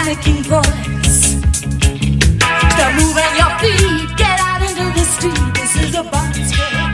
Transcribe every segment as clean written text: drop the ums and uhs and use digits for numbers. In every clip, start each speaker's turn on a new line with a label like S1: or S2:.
S1: panicky voice. Start moving your feet, get out into the street. This is a box girl.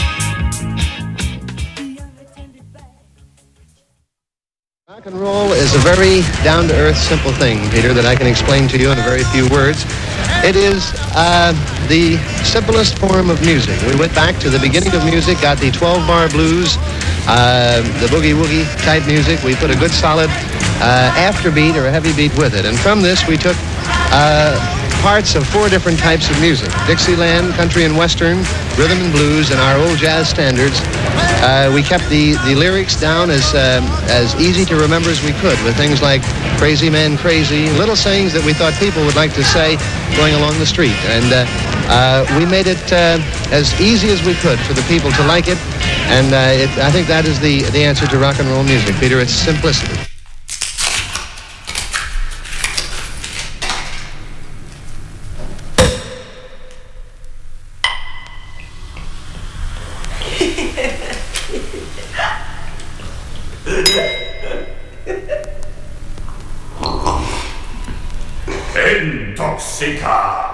S2: Rock and roll is a very down-to-earth, simple thing, Peter, that I can explain to you in a very few words. It is the simplest form of music. We went back to the beginning of music, got the 12-bar blues, the boogie-woogie type music. We put a good solid afterbeat or a heavy beat with it. And from this, we took parts of 4 different types of music: Dixieland, country and western, rhythm and blues, and our old jazz standards. We kept the lyrics down as easy to remember as we could, with things like "Crazy Man, Crazy," little sayings that we thought people would like to say going along the street. And we made it as easy as we could for the people to like it. And I think that is the answer to rock and roll music, Peter. It's simplicity.
S3: Intoxica.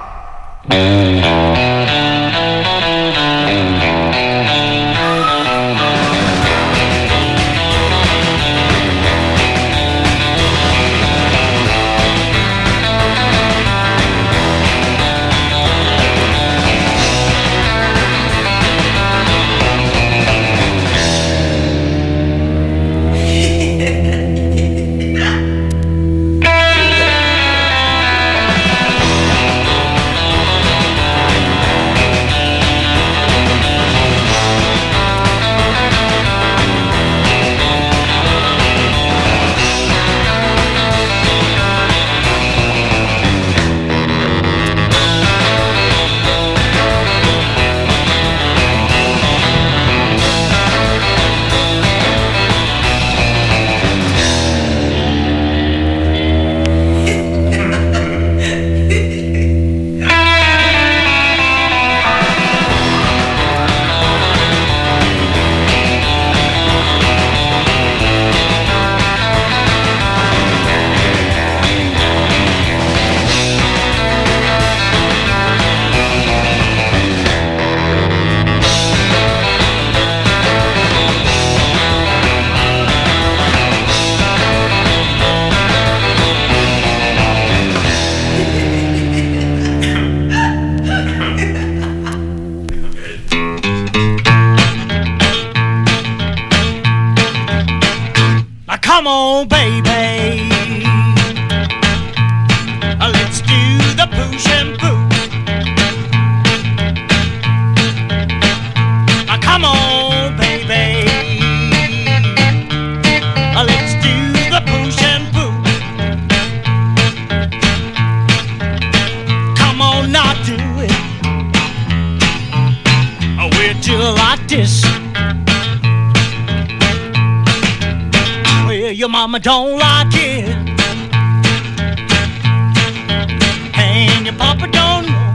S4: Come on, baby, let's do the push and pull. Come on, baby, let's do the push and pull. Come on, now do it. We'll do it like this. Your mama don't like it, and your papa don't know.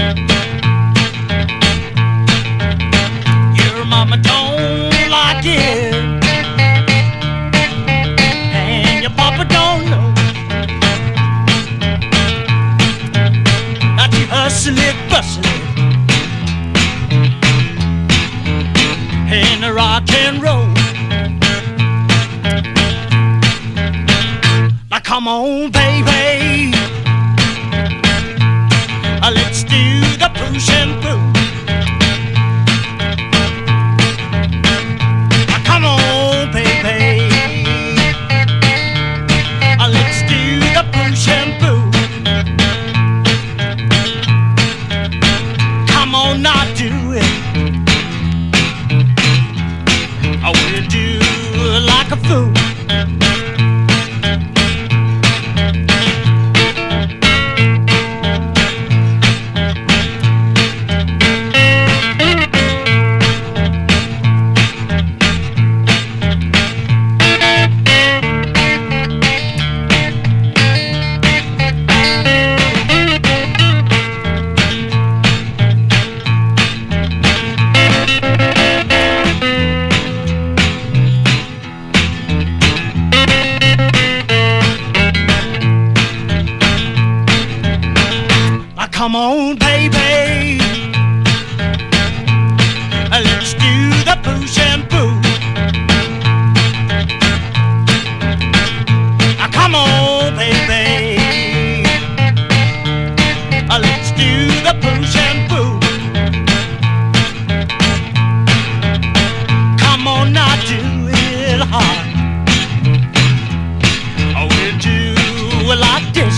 S4: Your mama don't like it, and your papa don't know. That you hustle it, bustle it, and the rock and roll. Come on, baby, let's do the push and pull. Come on, baby, let's do the push and pull. Come on, now do it. We'll do it like a fool. Come on, baby. Let's do the push and pull. Come on, baby. Let's do the push and pull. Come on, now do it hard. We'll do it like this.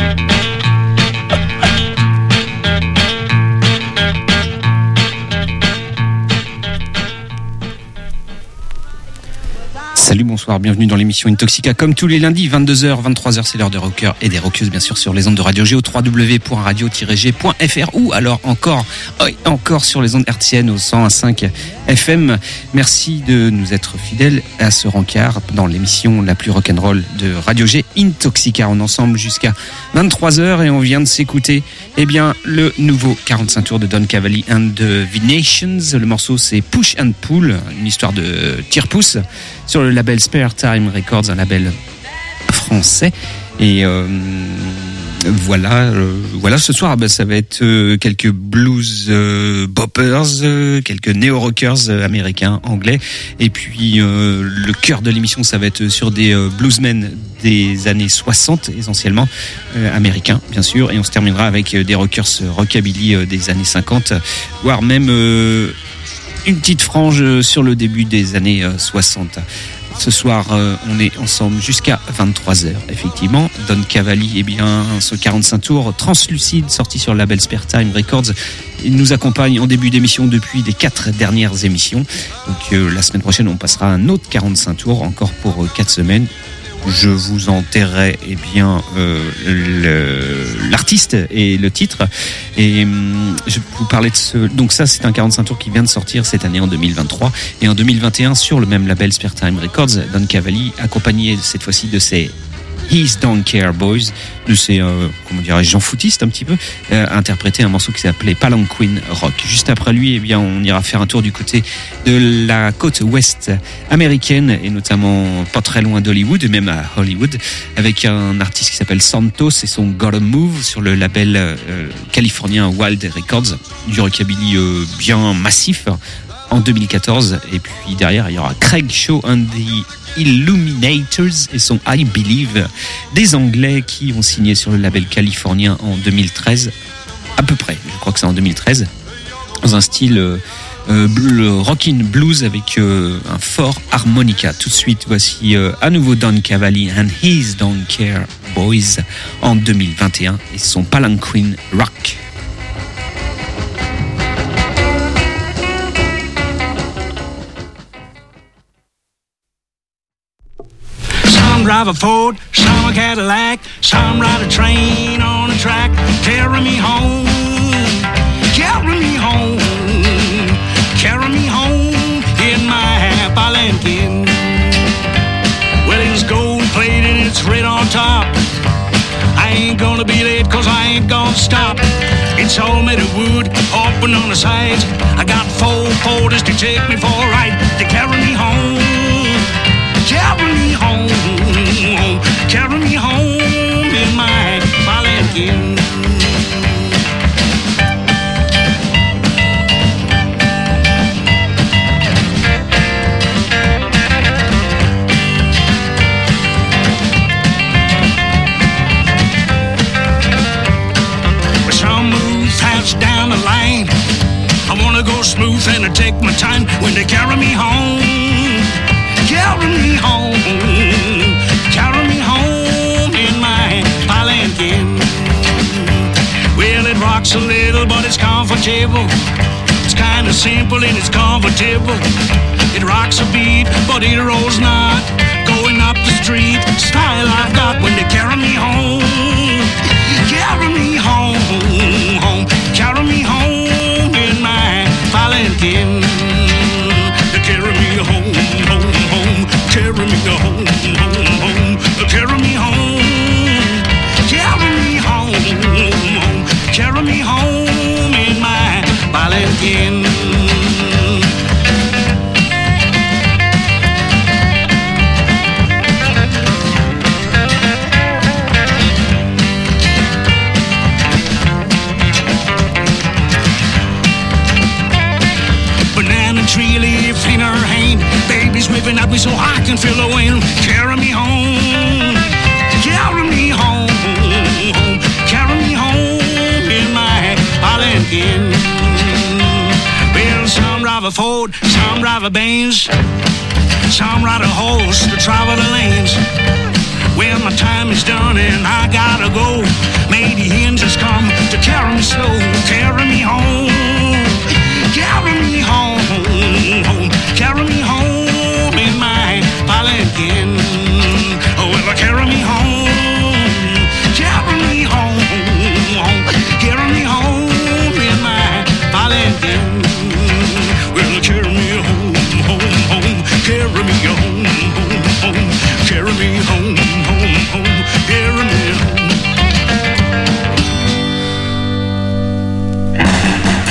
S3: Salut, bonsoir, bienvenue dans l'émission Intoxica. Comme tous les lundis, 22h, 23h, c'est l'heure des rockers et des rockeuses, bien sûr, sur les ondes de Radio G au www.radio-g.fr ou alors encore sur les ondes hertziennes au 101.5 FM. Merci de nous être fidèles à ce rencard dans l'émission la plus rock'n'roll de Radio G, Intoxica. On est ensemble jusqu'à 23h et on vient de s'écouter, le nouveau 45 tours de Don Cavalli and the V-Nations. Le morceau, c'est Push and Pull, une histoire de tire-pouce sur le label Spare Time Records, un label français. Et voilà, ce soir, ça va être quelques blues boppers, quelques néo-rockers américains, anglais. Et puis, le cœur de l'émission, ça va être sur des bluesmen des années 60, essentiellement, américains, bien sûr. Et on se terminera avec des rockers rockabilly des années 50, voire même une petite frange sur le début des années 60. Ce soir, on est ensemble jusqu'à 23h, effectivement. Don Cavalli, ce 45 tours translucide, sorti sur le label Spare Time Records. Il nous accompagne en début d'émission depuis les 4 dernières émissions. Donc, la semaine prochaine, on passera un autre 45 tours, encore pour 4 semaines. Je vous enterrerai l'artiste et le titre. Et je vais vous parler de ce. Donc ça, c'est un 45 tours qui vient de sortir cette année en 2023. Et en 2021, sur le même label Spare Time Records, Don Cavalli, accompagné cette fois-ci de ses He's Don't Care Boys, de ces, gens footistes un petit peu, interprété un morceau qui s'appelait Palanquin Rock. Juste après lui, on ira faire un tour du côté de la côte ouest américaine et notamment pas très loin d'Hollywood, même à Hollywood, avec un artiste qui s'appelle Santos et son Gotta Move sur le label californien Wild Records, du rockabilly bien massif en 2014. Et puis derrière, il y aura Craig Shaw and the Illuminators et son I Believe, des Anglais qui ont signé sur le label californien en 2013, à peu près, je crois que c'est en 2013, dans un style rockin' blues avec un fort harmonica. Tout de suite, voici à nouveau Don Cavalli and His Don't Care Boys en 2021 et son Palanquin Rock.
S4: Some drive a Ford, some a Cadillac, some ride a train on a track. Carry me home, carry me home, carry me home in my Palanquin. Well, it's gold plated and it's red on top. I ain't gonna be late cause I ain't gonna stop. It's all made of wood, open on the sides. I got 4 porters to take me for a ride. To carry me home, carry me home, carry me home in my Palanquin. Some move fast down the line. I wanna go smooth and I take my time when they carry me home. Carry me home, carry me home in my Palanquin. Well, it rocks a little, but it's comfortable. It's kinda simple and it's comfortable. It rocks a beat, but it rolls not. Going up the street, style I've got when they carry me home. Carry me home, home, carry me home in my Palanquin. Carry me home, home, home, carry me home, home, home, carry me home, carry me home, home, carry me home in my Palanquin. jumping at me so I can feel the wind. Carry me home, carry me home, carry me home in my Holland Inn. Well, some drive a Ford, some drive a Benz, some ride a horse to travel the lanes. Well, my time is done and I gotta go. May the angels come to carry me slow. Carry me home, carry me home, carry me home in my palanquin. Oh, well, carry me home, carry me home, carry me home in my palanquin. Well, carry me home, home, carry me home, home, carry me home, home, carry me home.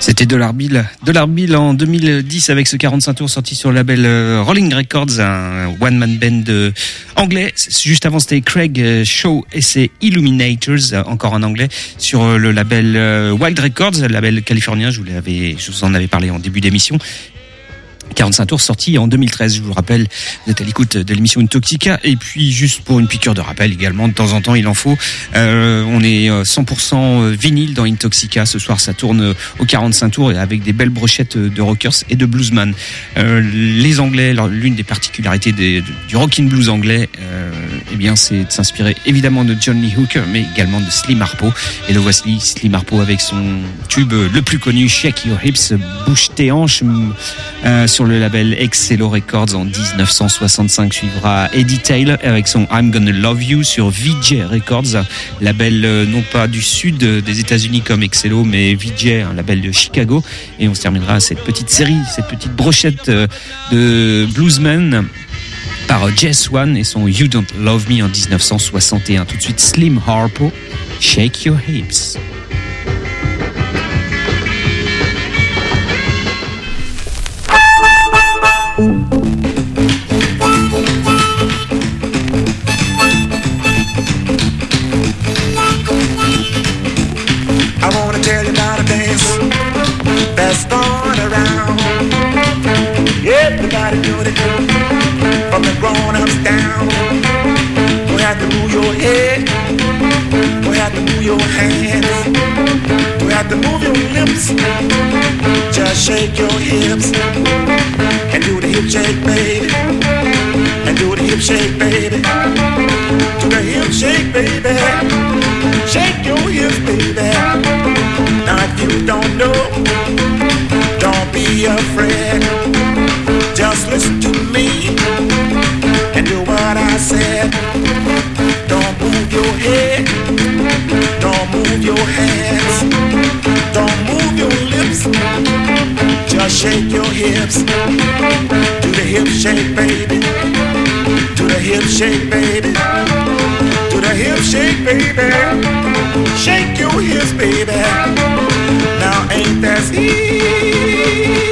S3: C'était Dollar Bill en 2010 avec ce 45 tours sorti sur le label Rolling Records, un one-man band anglais. Juste avant, c'était Craig Shaw et ses Illuminators, encore en anglais, sur le label Wild Records, le label californien. Je vous en avais parlé en début d'émission. 45 tours sorti en 2013, je vous rappelle, vous êtes à l'écoute de l'émission Intoxica, et puis juste pour une piqûre de rappel également, de temps en temps il en faut, on est 100% vinyle dans Intoxica, ce soir ça tourne au 45 tours et avec des belles brochettes de rockers et de bluesman. Les Anglais, l'une des particularités du rockin' blues anglais, eh bien c'est de s'inspirer évidemment de John Lee Hooker, mais également de Slim Harpo, et le voici Slim Harpo avec son tube le plus connu, Shake Your Hips, bouge tes hanches, sur le label Excello Records en 1965. Suivra Eddie Taylor avec son I'm Gonna Love You sur VJ Records, label non pas du sud des États-Unis comme Excello, mais VJ, un label de Chicago. Et on se terminera cette petite série, cette petite brochette de bluesmen par Jess One et son You Don't Love Me en 1961. Tout de suite Slim Harpo, Shake Your Hips.
S5: I wanna tell you about a dance that's going around. Everybody doing it, from the grown-ups down. You have to move your head, you have to move your hands, you have to move your lips. Just shake your hips and do the hip shake, baby. And do the hip shake, baby. Do the hip shake, baby. Shake your hips, baby. Now if you don't know, don't be afraid. Just listen to me and do what I said. Don't move your head, don't move your hands, don't move your lips. Just shake your hips. Do the hip shake, baby. Do the hip shake, baby. Do the hip shake, baby. Shake your hips, baby. Now ain't that easy?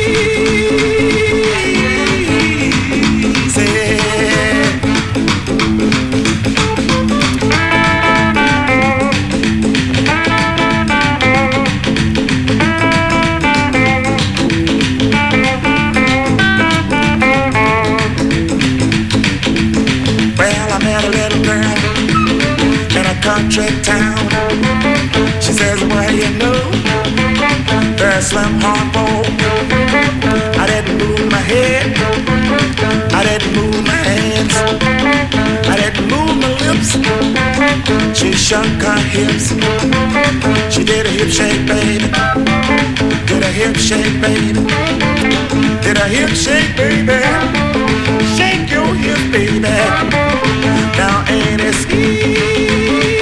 S5: Country town. She says, well, you know, there's Slim Harpo. I didn't move my head, I didn't move my hands, I didn't move my lips. She shook her hips. She did a hip shake, baby. Did a hip shake, baby. Did a hip shake, baby. Shake your hips, baby. Now ain't it easy?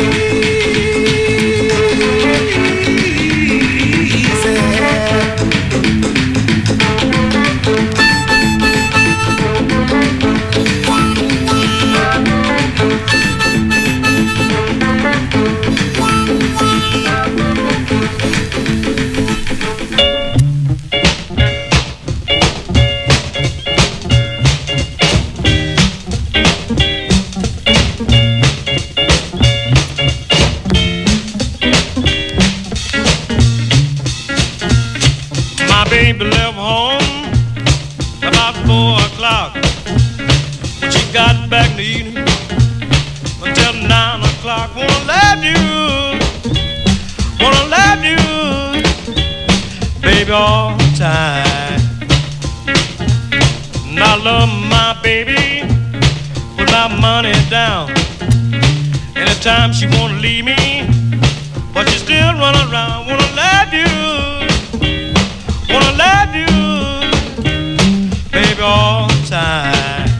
S4: Baby left home about 4 o'clock. When she got back in the evening until 9 o'clock. Wanna love you, baby, all the time. And I love my baby, put my money down. Anytime she wanna leave me, but she still run around. Wanna love you, baby, all the time.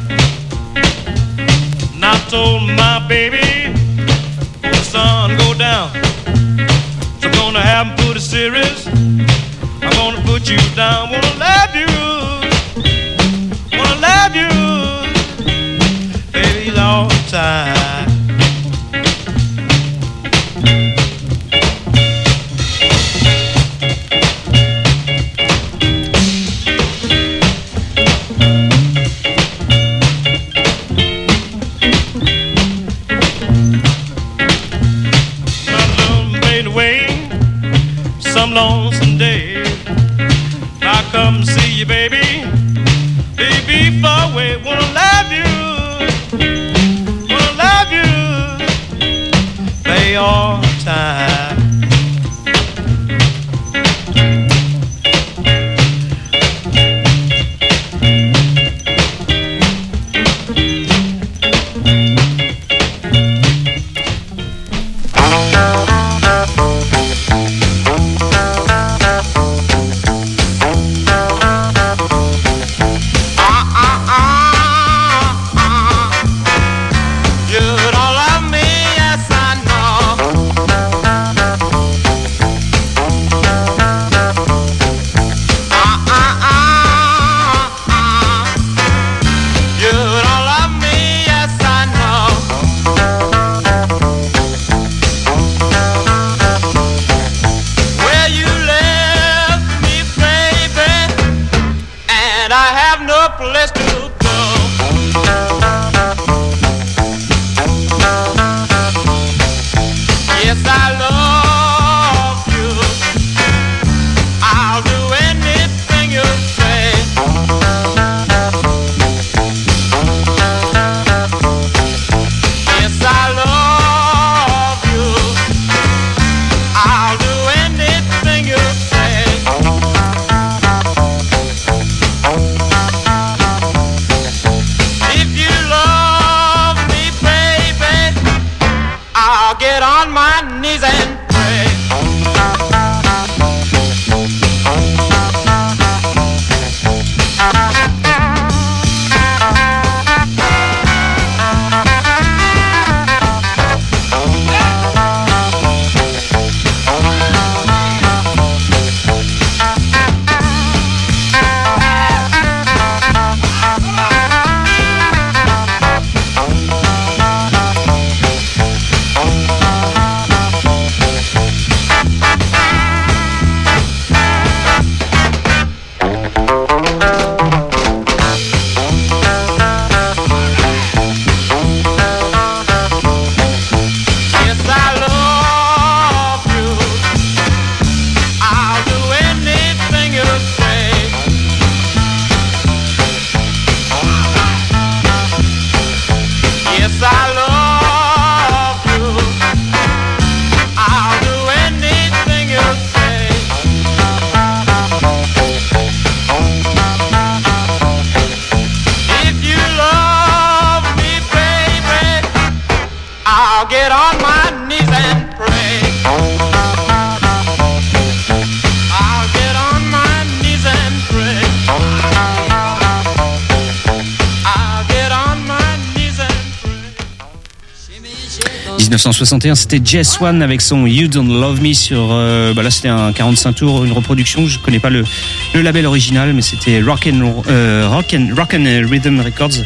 S4: And I told my baby, when the sun go down, so I'm gonna have him put a series, I'm gonna put you down. Wanna love you, baby, all the time.
S6: some lonesome day, I'll come see you, baby. Baby, far away, wanna love you, play all the time.
S3: « 1961, c'était Jess Swan avec son You Don't Love Me sur là c'était un 45 tours, une reproduction. Je connais pas le label original, mais c'était Rock and Rhythm Records.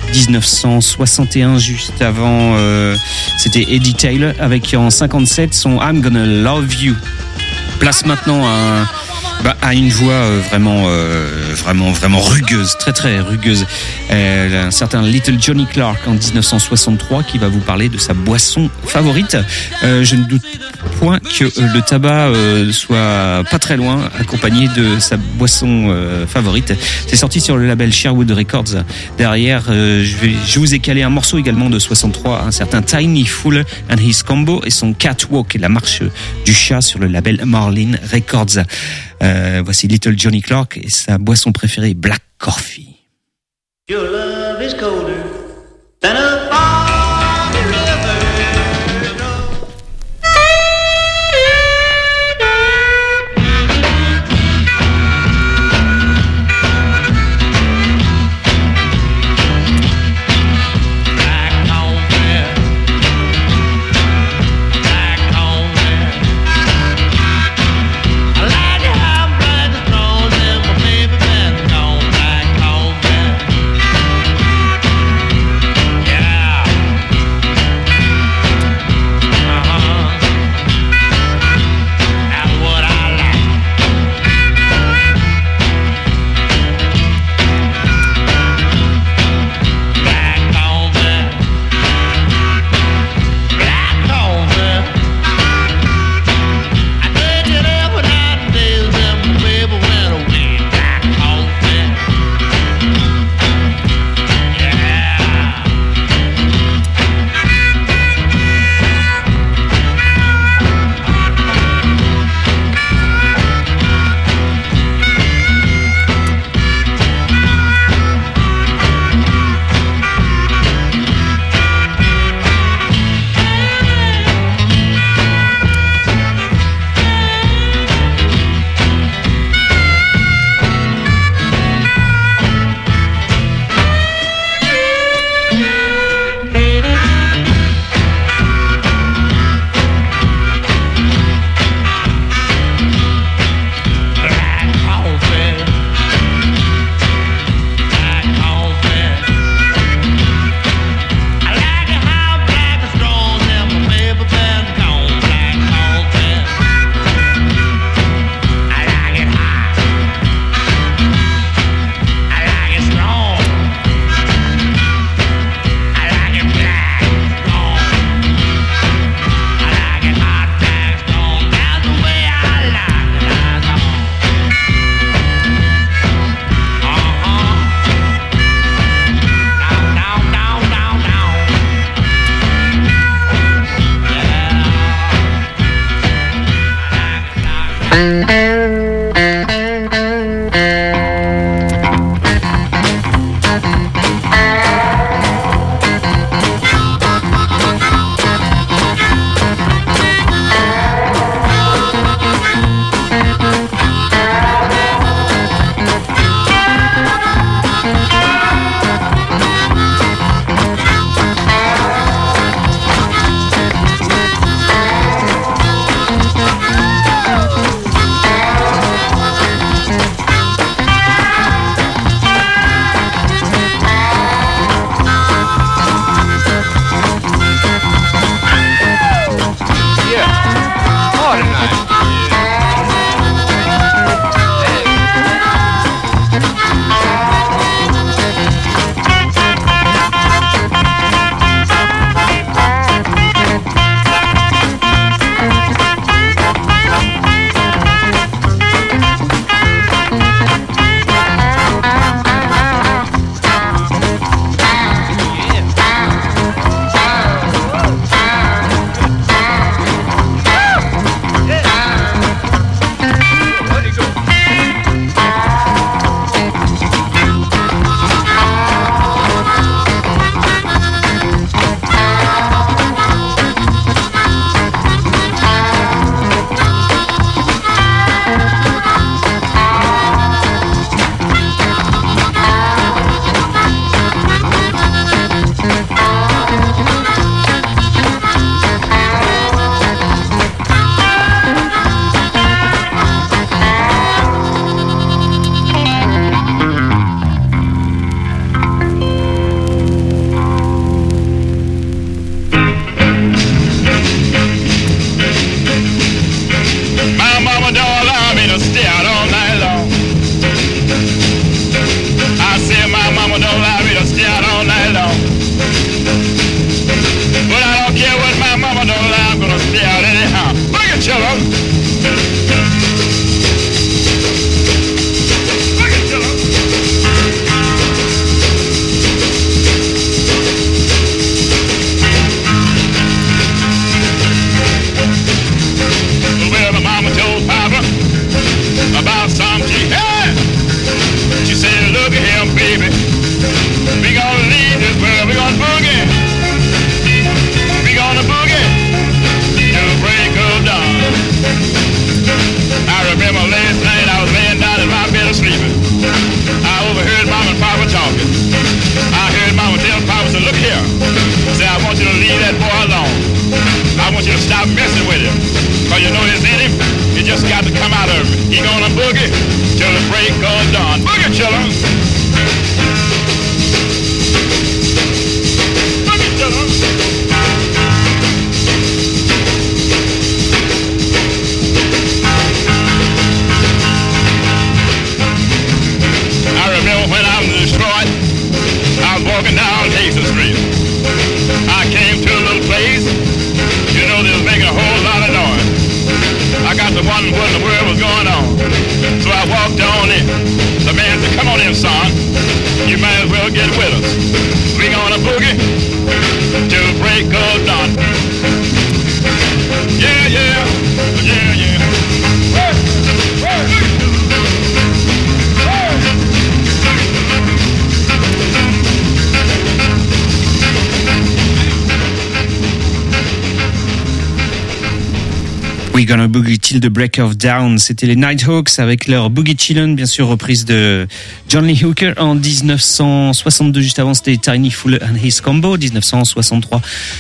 S3: 1961, juste avant, c'était Eddie Taylor avec en 57 son I'm Gonna Love You. Place maintenant à une voix vraiment rugueuse, très rugueuse. Un certain Little Johnny Clark en 1963 qui va vous parler de sa boisson favorite. Je ne doute point que le tabac soit pas très loin, accompagné de sa boisson favorite. C'est sorti sur le label Sherwood Records. Derrière, je vous ai calé un morceau également de 63, un certain Tiny Fool and His Combo et son Catwalk, la marche du chat sur le label Marlin Records. Voici Little Johnny Clark et sa boisson préférée, Black Coffee.
S7: Your love is colder than a foggy river.
S6: Yeah.
S3: We're Gonna Boogie Till the Break of Dawn. C'était les Nighthawks avec leur Boogie Chillin', bien sûr reprise de John Lee Hooker en 1962. Juste avant, c'était Tiny Fuller and His Combo, 1963.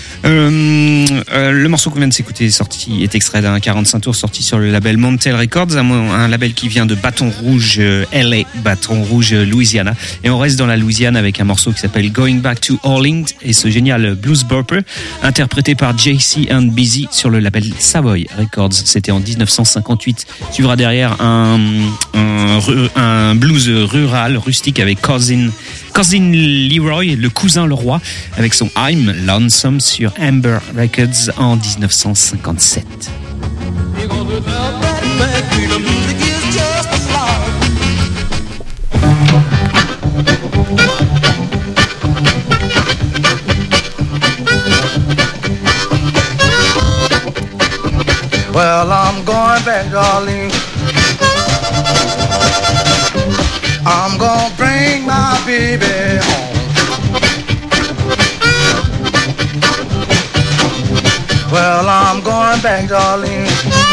S3: Le morceau qu'on vient de s'écouter est extrait d'un 45 tours sorti sur le label Montel Records, un label qui vient de Baton Rouge, LA, Baton Rouge, Louisiana. Et on reste dans la Louisiane avec un morceau qui s'appelle Going Back to Orleans et ce génial blues bopper interprété par JC and Busy sur le label Savoy Records. C'était en 1958. Suivra derrière un blues rural, rustique avec Cousin Leroy, le cousin Leroy, avec son I'm Lonesome sur Amber Records en 1957.
S5: Well, I'm going back back, darling. I'm gonna bring my baby home. Well, I'm going back, darling.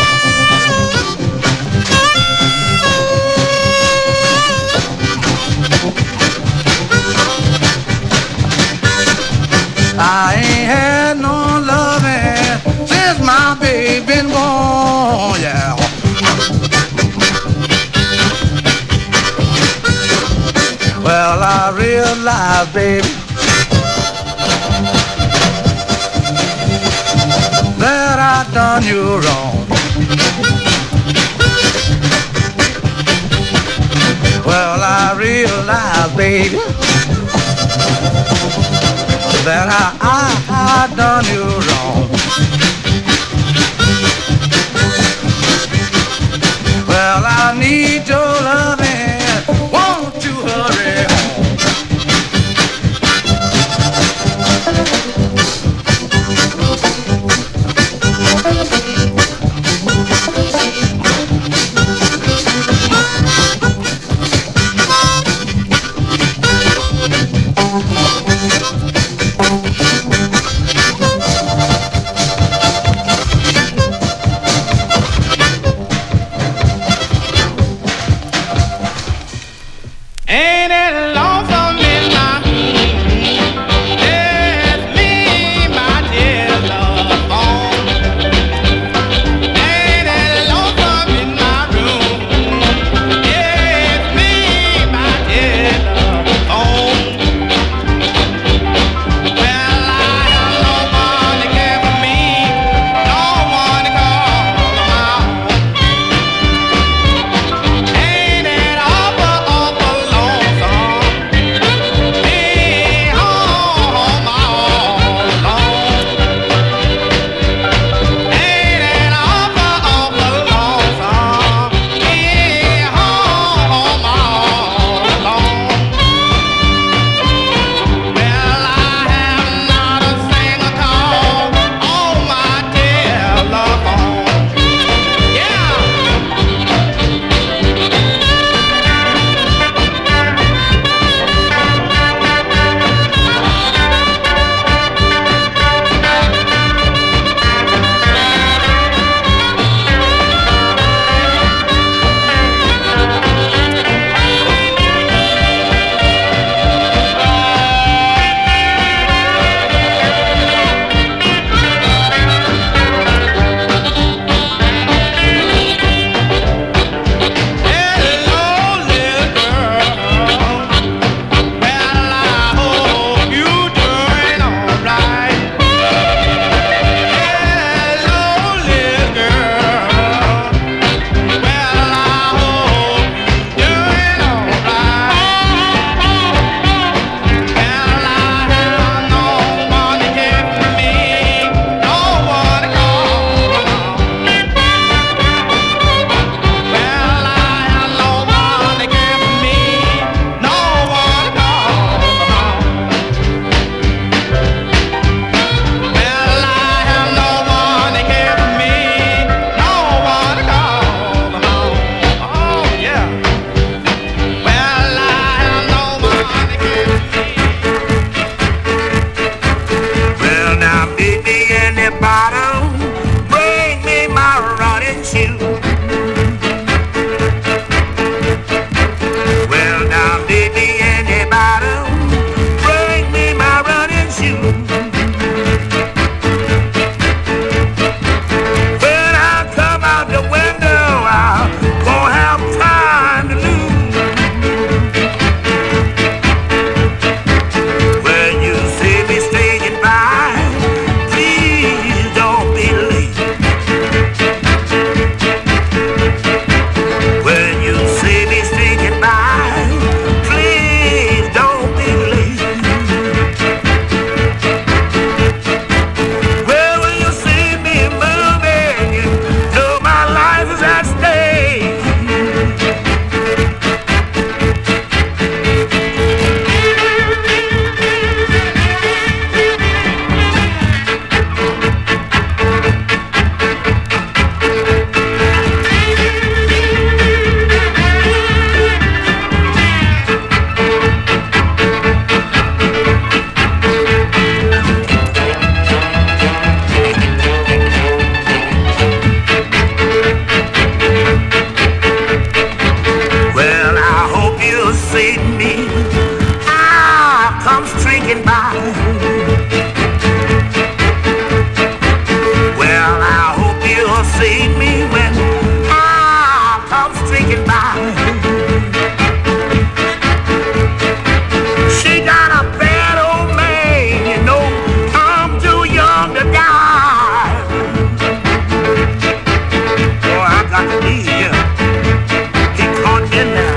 S5: I ain't had no loving since my baby been gone, yeah. Well, I realize, baby, that I done you wrong. Well, I realize, baby, that I done you wrong. Well, I need your loving. Won't you hurry home? clouds streaking by. She got a bad old man, you know, I'm too young to die. Oh, I got to leave here. He caught me now.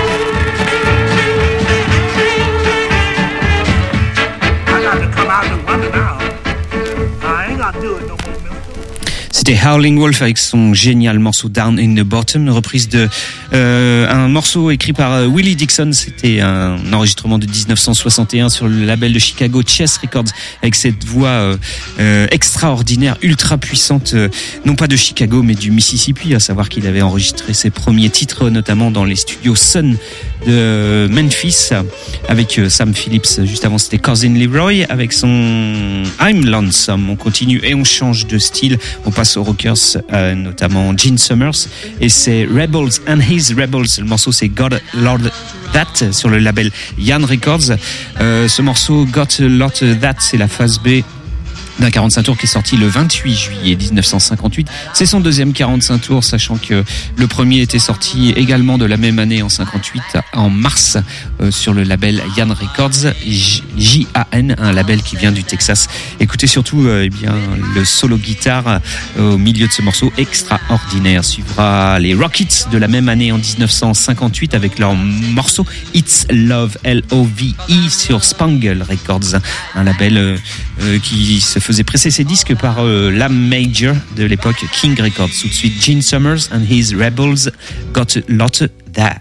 S5: I got to come out and wonder now. I ain't got to do it no more.
S3: C'était Howling Wolf avec son génial morceau Down in the Bottom, une reprise de un morceau écrit par Willie Dixon. C'était un enregistrement de 1961 sur le label de Chicago Chess Records, avec cette voix extraordinaire, ultra puissante, non pas de Chicago mais du Mississippi, à savoir qu'il avait enregistré ses premiers titres notamment dans les studios Sun de Memphis avec Sam Phillips. Juste avant c'était Cousin Leroy avec son I'm Lonesome. On continue et on change de style, on passe aux rockers, notamment Gene Summers, et c'est Rebels and His Rebels. Le morceau c'est God Lord That sur le label Yann Records. Ce morceau God Lord That, c'est la phase B d'un 45 tours qui est sorti le 28 juillet 1958. C'est son deuxième 45 tours, sachant que le premier était sorti également de la même année en 58, en mars, sur le label Yann Records, J-A-N, un label qui vient du Texas. Écoutez surtout eh bien, le solo guitare au milieu de ce morceau extraordinaire. Suivra les Rockets de la même année en 1958 avec leur morceau It's Love, L-O-V-E, sur Spangle Records, un label qui se faisait presser ses disques par la major de l'époque, King Records. Tout de suite, Gene Summers and His Rebels, Got a Lot of That.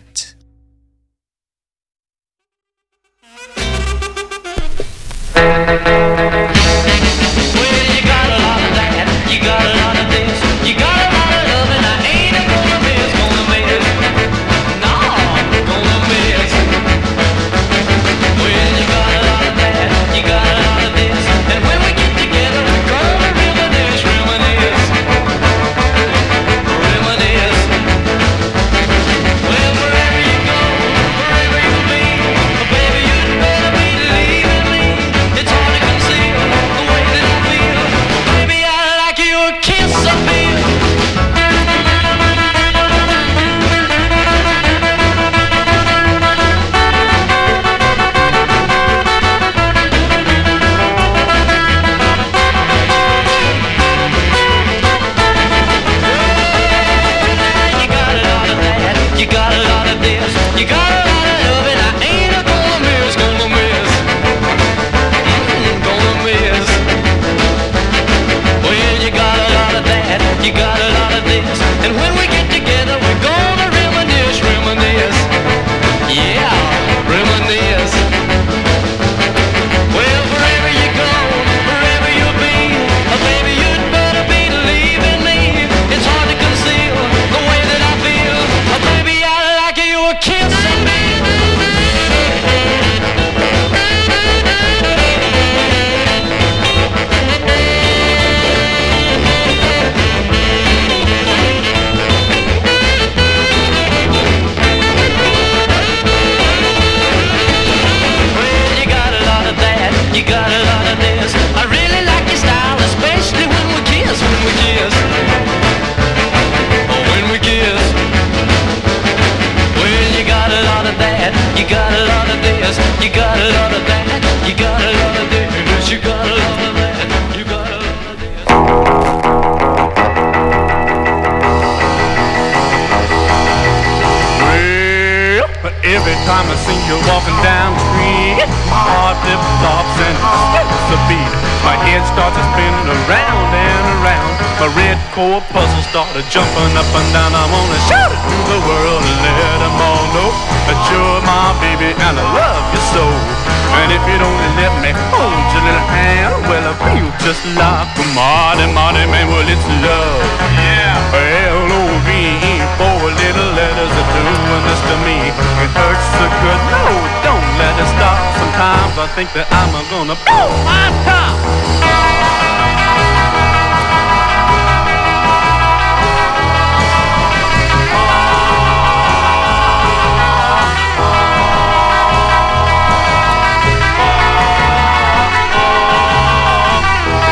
S6: Every time I see you walking down the street, my heart flip-flops and skips a beat. My head starts to spin around and around. My red core puzzles start jumping up and down. I wanna shout it to the world and let them all know that you're my baby and I love you so. And if you'd only let me hold your little hand, well I feel just like a mighty, mighty man. Well it's love, yeah, L-O-V-E, 4 little letters are doing this to me. It hurts so good, no, don't let it stop. Sometimes I think that I'm gonna blow my top.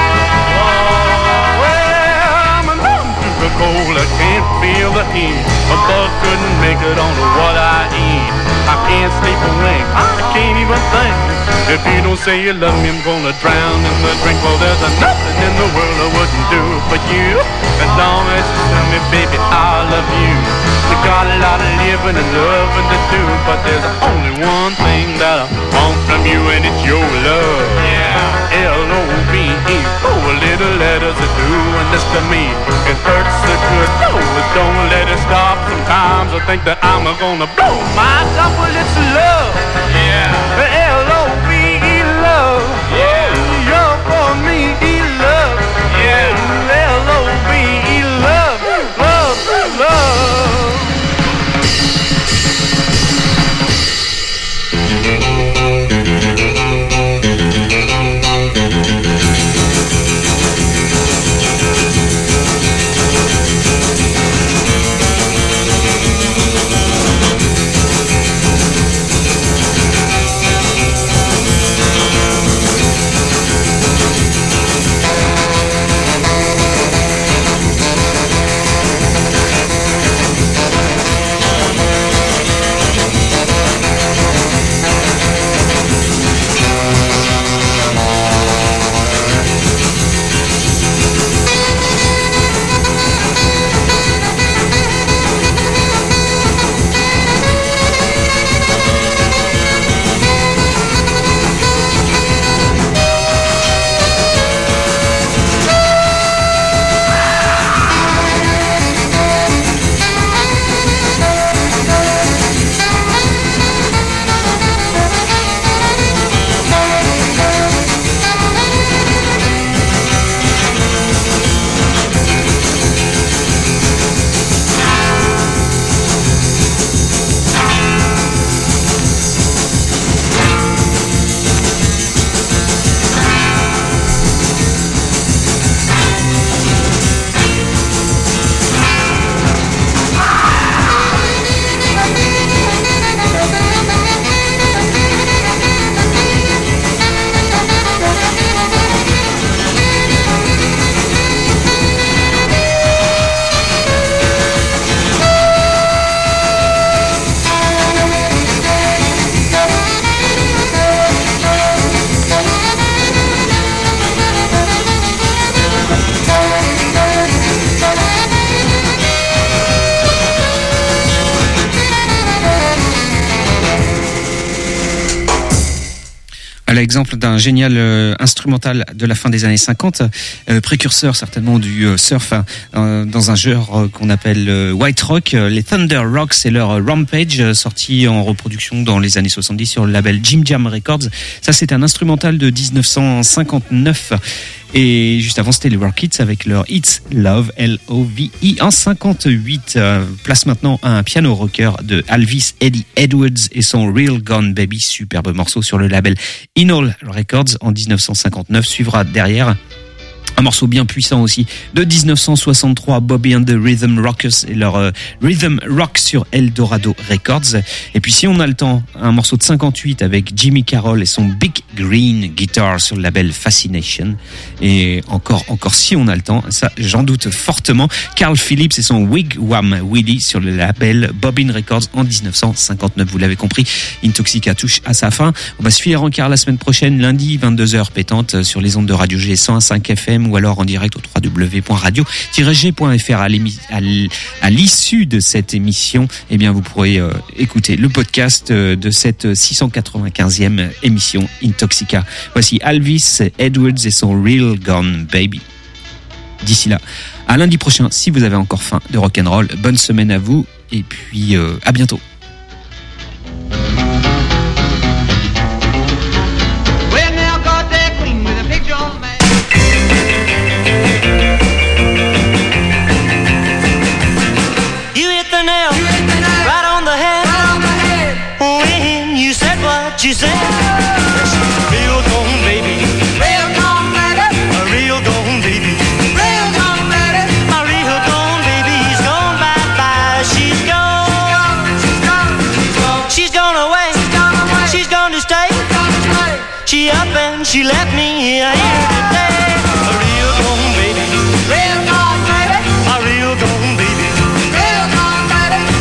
S6: Cold, I can't feel the heat. A bug couldn't make it on what I eat. I can't sleep a wink, I can't even think. If you don't say you love me, I'm gonna drown in the drink. Well, there's nothing in the world I wouldn't do for you. As long as you tell me, baby, I love you. You got a lot of living and loving to do, but there's only one thing that I want from you, and it's your love. Yeah, L-O-V-E, 4 little letters that do, and this to me, it hurts so good. No, don't let it stop. Sometimes I think that I'm gonna blow myself, well, it's love. Yeah, L-O-V-E, love. Yeah, you're for me, love. Yeah, L-O-V-E, love, love, love.
S3: À l'exemple d'un génial instrumental de la fin des années 50, précurseur certainement du surf dans un genre qu'on appelle White Rock. Les Thunder Rocks et leur Rampage, sorti en reproduction dans les années 70 sur le label Jim Jam Records. Ça, c'est un instrumental de 1959. Et juste avant, c'était les Rockets avec leur It's Love, L-O-V-E, en 58. Place maintenant à un piano rocker de Alvis Eddie Edwards et son Real Gone Baby, superbe morceau sur le label Inall Records en 1959. Suivra derrière un morceau bien puissant aussi de 1963, Bobby and the Rhythm Rockers et leur Rhythm Rock sur Eldorado Records. Et puis si on a le temps, un morceau de 58 avec Jimmy Carroll et son Big Green Guitar sur le label Fascination. Et encore si on a le temps, ça j'en doute fortement, Carl Phillips et son Wigwam Willie sur le label Bobbin Records en 1959. Vous l'avez compris, Intoxica touche à sa fin. On va se filer en quart la semaine prochaine, lundi 22h pétante sur les ondes de Radio G 101.5 FM ou alors en direct au www.radio-g.fr. À l'issue de cette émission, eh bien vous pourrez écouter le podcast de cette 695e émission Intoxica. Voici Alvis Edwards et son Real Gone Baby. D'ici là, à lundi prochain, si vous avez encore faim de rock'n'roll, bonne semaine à vous et puis à bientôt.
S8: You said, real gone baby, real gone baby, a real gone baby, real gone baby, my real gone baby's gone bye bye. She's gone, she's gone away, she's gone to stay. She up and she left me here today. A real gone baby, real gone baby, a real gone baby, real gone baby.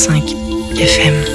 S9: 101.5 FM.